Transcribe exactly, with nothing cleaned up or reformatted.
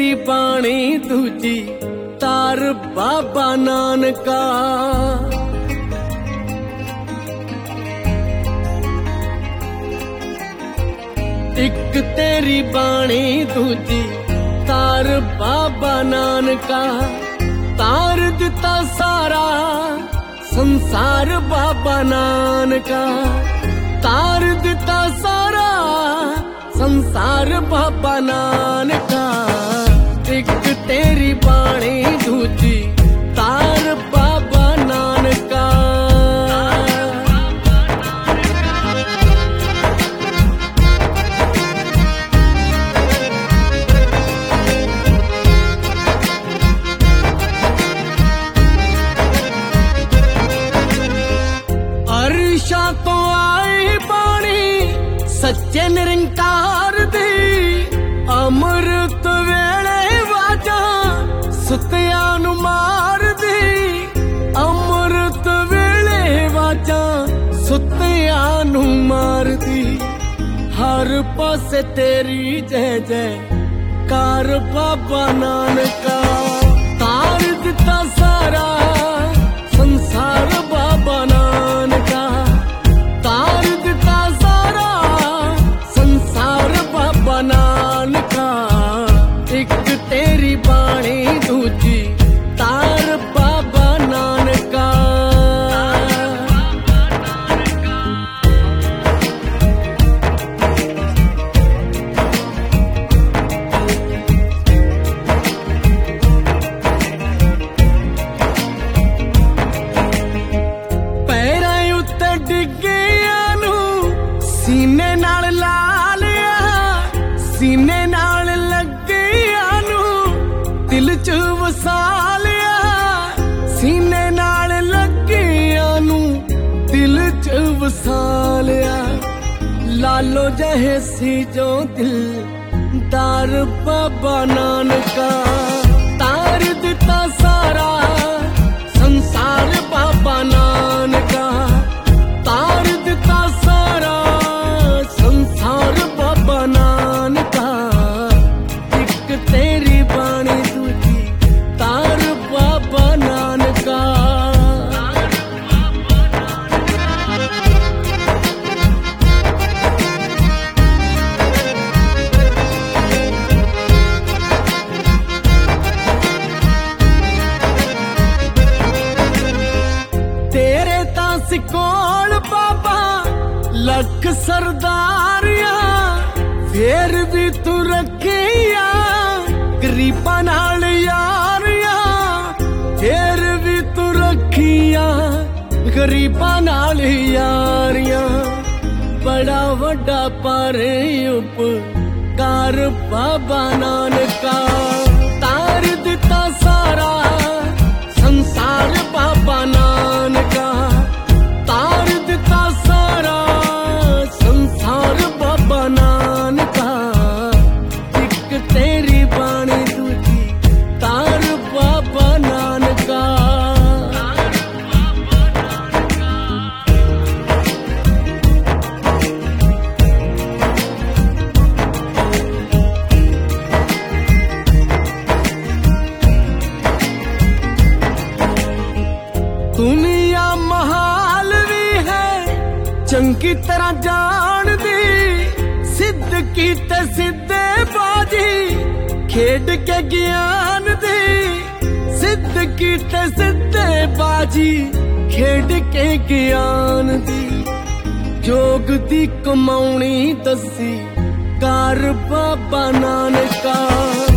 तेरी बाणी दूजी तार बाबा नानका। एक तेरी बाणी दूजी तार बाबा नानका। तार दिता सारा संसार बाबा नानका। तार दिता सारा संसार बाबा नानका। एक तेरी बाणी दूजी तार बाबा नानका। अर्शा तो आई बाणी सच्चे निरंकार दी। अमृत वेले वाजा सुतिया नु मार दी। अमृत वेले वाजा सुतिया नु मार दी। हर पासे तेरी जय जय कार बाबा नानका। तार दिता सारा संसार बाबा नानका। तार दिता सारा संसार बाबा नानका। एक तेरी बाणी दूजी तार बाबा नानका। पैरां उत्ते डिग्गिया नू सीने नाल ला लिया। सीने नाल लगिया नू दिल च वसा लिया। सीने नाल लगिया नू दिल च वसा लिया। लालो जहे सी जो दिल दार बाबा नानका। तार दिता सारा संसार बाबा नानका। तार दिता सारा संसार बाबा नानका। एक तेरी बाणी दूजी तार बाबा नानका। तेरे तां सिकोल बाबा लख सरदारिया। फिर भी तू रखिया गरीबां नाल यारिया। फिर भी तू रखिया गरीबां नाल यारिया। बड़ा वड्डा पर उपकार बाबा नानका। तार दिता सारा संसार बाबा नानका। तार दिता सारा संसार बाबा नानका। एक तेरी बाणी दूजी तार बाबा नानका। दुनिया महाल भी है चंगी तरह जान दी। सिद्ध कीते सिद्धे बाजी खेड के ज्ञान दी। सिद्ध कीते सिद्धे बाजी खेड के ज्ञान दी। जोग दी कमाउणी दसी कार बाबा नानका।